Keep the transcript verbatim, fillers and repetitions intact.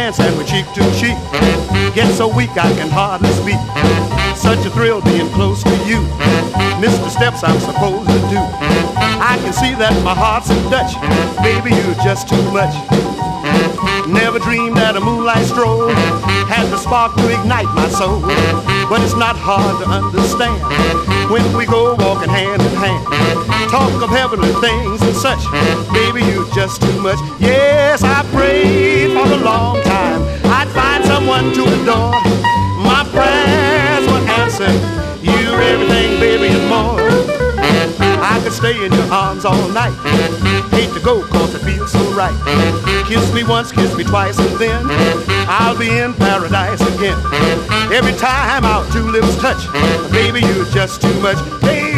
dance and we're cheek to cheek. Get so weak I can hardly speak. Such a thrill being close to you. Miss the steps I'm supposed to do. I can see that my heart's in Dutch. Baby, you're just too much. Never dreamed that a moonlight stroll had the spark to ignite my soul. But it's not hard to understand when we go walking hand in hand. Talk of heavenly things and such. Baby, you're just too much. Yes, I prayed for a long time I'd find someone to adore. My prayers were answered. You're everything, baby, and more. I could stay in your arms all night. Hate to go cause it feels so right. Kiss me once, kiss me twice, and then I'll be in paradise again. Every time our two lips touch, baby, you're just too much. Baby,